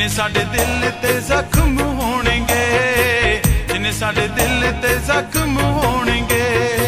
जिन्ने साडे दिल ते जख्म होणगे, जिन्ने साडे दिल ते जख्म होणगे।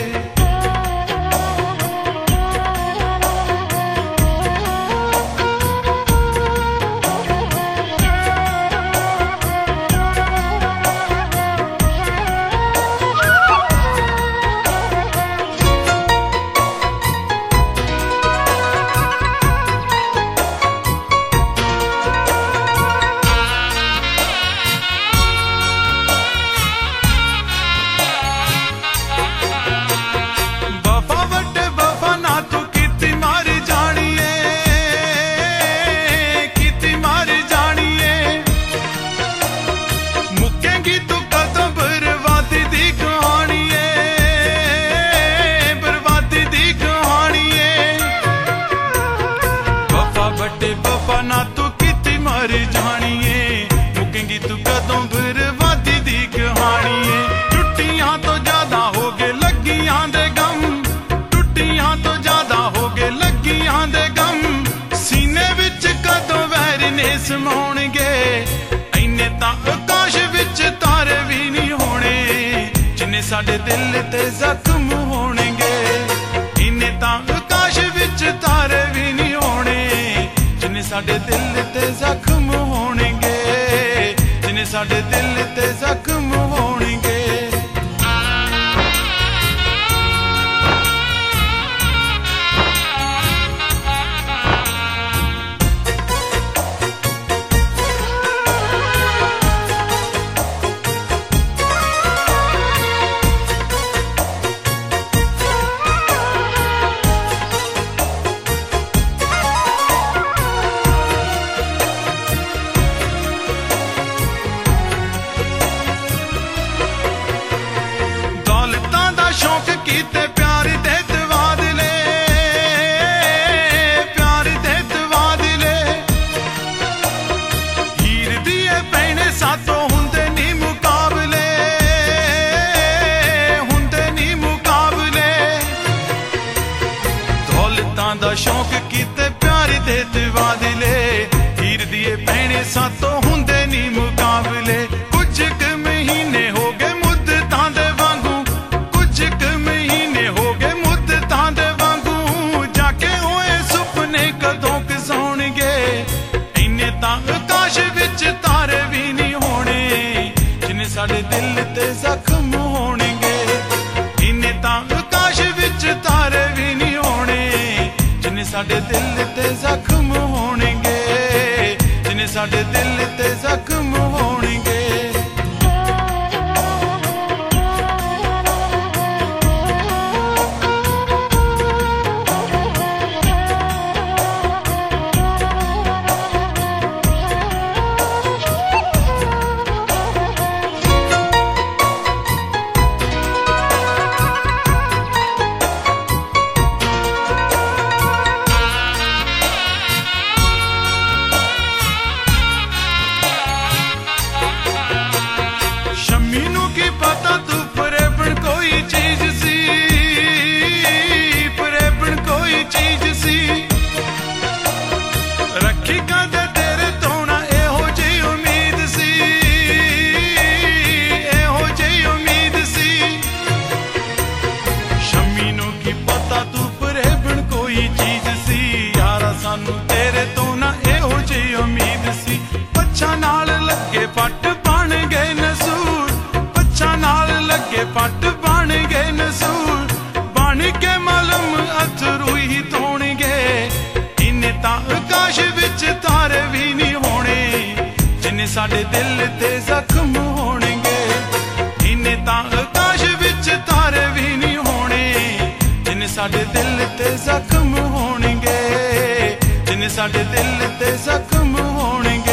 समाउणगे इन्ने तां आकाश विच तारे भी नहीं होने, जिन्ने साडे दिल ते जख्म होणगे। इन्ने तां आकाश विच तारे भी नहीं होने, जिन्ने साडे दिल ते जख्म होणगे, जिन्ने साडे दिल ते जख्म होणगे। कीते प्यार दे तवादले, प्यार दे तवादले, हीर दिए भैणे सातों हुंदे नी मुकाबले, हुंदे नी मुकाबले। दौलतां दा शौक कीते प्यार दे तवादले, हीर दिए भैणे सातों हुंदे नी मुकाबले। कुछ क महीने हो गए मुद्दतां दे वांगू, कुछ क महीने हो गए मुद्दतां दे वांगू, जाके होए सुपने कदों क सौणगे। इन्ने तां आकाश विच तारे भी नहीं होने, जिन्ने साडे दिल ते जख्म होणगे। इन्ने तां आकाश विच तारे भी नहीं होने, जिन्ने साडे दिल ते जख्म होणगे, जिन्ने साडे दिल ते जख्म होणगे। तेरे तो ना एहो जी उम्मीद सी, पच्छा नाल लगे पट बन गए नसूर, पच्छा नाल लगे पट बन गए नसूर। बन के मलम अथरू ही धोणगे, इन्ने तां आकाश विच तारे भी नहीं होने, जिन्ने साडे दिल ते जख्म होणगे। इन्ने तां आकाश विच तारे भी नहीं होने, जिन्ने साडे दिल ते जख्म होणगे, जिन्ने साडे दिल ते जख्म होणगे।